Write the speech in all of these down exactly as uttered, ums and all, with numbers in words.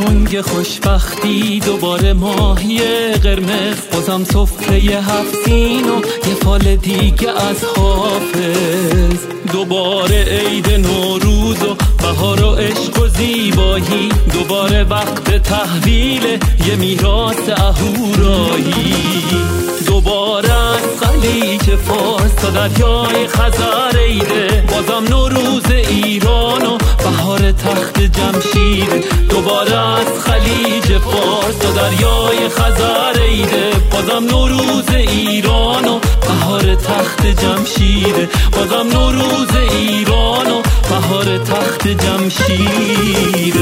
کنگ خوشبختی، دوباره ماهی قرمز، بازم سفره هفت سین و یه فال دیگه از حافظ. دوباره عید نوروز و بهار و عشق و زیبایی، دوباره وقت تحویل یه میراث اهورایی. دوباره از خلیج فارس تا دریای خزر عیده، بازم نوروز ایران و بهار تخت جمشید. دوباره از خلیج فارس تا دریای خزر عیده، بازم نوروز ایران و بهار تخت جمشید. بازم نوروز ایران و بهار تخت جمشید.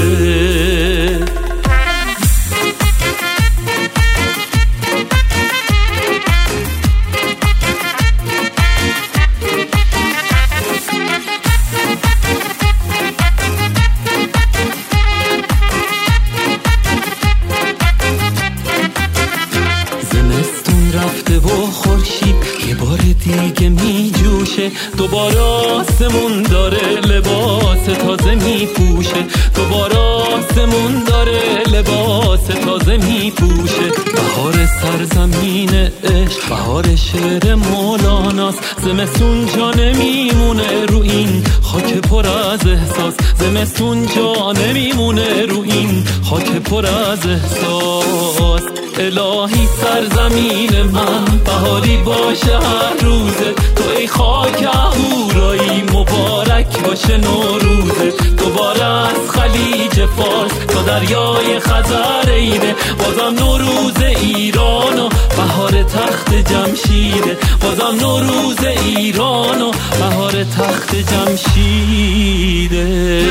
زمستون رفته و خورشید یه بار دیگه می جوشه، دوباره آسمون داره لباس تازه می پوشه. دوباره آسمون داره لباس تازه می پوشه. بهار سرزمین عشق، بهار شعر مولاناست. زمستون جا نمیمونه رو این خاک پر از احساس. زمستون جا نمیمونه رو این خاک پر از احساس. الهی سرزمین من بهاری باشه هر روزه، تو ای خاک اهورایی مبارک باشه نوروزه. دوباره از خلیج فارس تا دریای خزر عیده، بازم نوروز ایران و بهار تخت جمشیده. بازم نوروز ایران و بهار تخت جمشیده.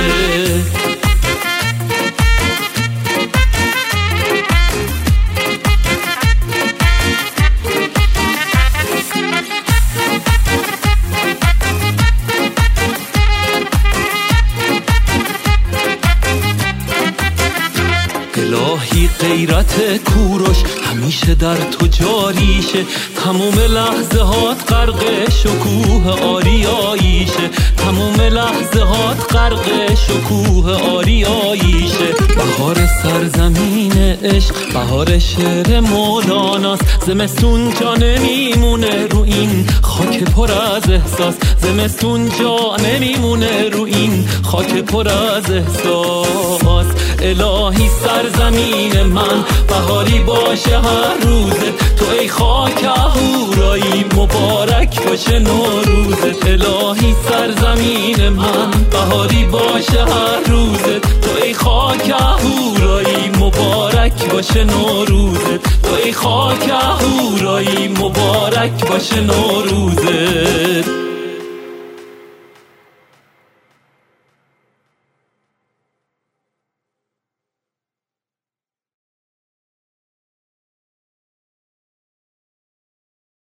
الهی غیرت کوروش همیشه در تو جاریشه، تموم لحظه هات غرق شکوه آریاییشه. تموم لحظه هات غرق شکوه آریاییشه. بهار سرزمین عشق، بهار شعر مولاناست. زمستون جا نمیمونه رو این خاک پر از احساس. زمستون جا نمیمونه رو این خاک پر از احساس. الهی سرزمین من بهاری باشه هر روزه، تو ای خاک اهورایی مبارک باشه نوروزه. الهی سرزمین من بهاری باشه هر روزه، تو ای خاک اهورایی مبارک باشه نوروزه. تو ای خاک اهورایی مبارک باشه نوروزه.